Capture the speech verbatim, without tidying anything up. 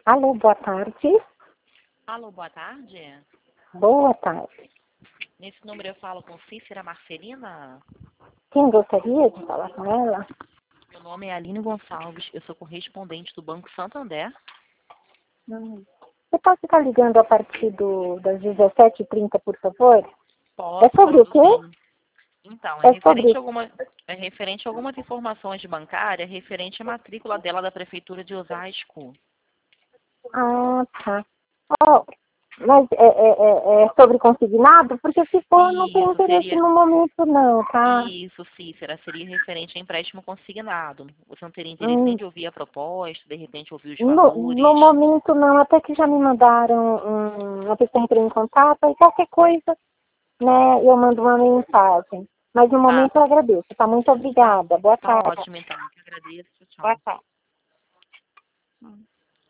Alô, boa tarde. Alô, boa tarde. Boa tarde. Nesse número eu falo com Cícera Marcelina. Quem gostaria de falar com ela? Meu nome é Aline Gonçalves, eu sou correspondente do Banco Santander. Hum. Você pode estar ligando a partir do, das dezessete e trinta, por favor? Posso, É sobre o posso quê? sim. Então, é É referente, sobre... a alguma, é referente a algumas informações bancárias, referente à matrícula dela da Prefeitura de Osasco. Ah, tá. Oh, mas é, é, é, é sobre consignado? Porque se for, não tem Isso, interesse seria... no momento, não, tá? Isso, Cícera, seria referente a empréstimo consignado. Você não teria interesse nem Hum, de ouvir a proposta, de repente ouvir os no, no valores? momento, não. Até que já me mandaram um, uma pessoa entrou em contato e qualquer coisa, né, eu mando uma mensagem. Mas no Tá, momento eu agradeço, tá? Muito tá, obrigada. Boa tá tarde. ótimo então. Eu que agradeço. Tchau, Boa tchau. tarde.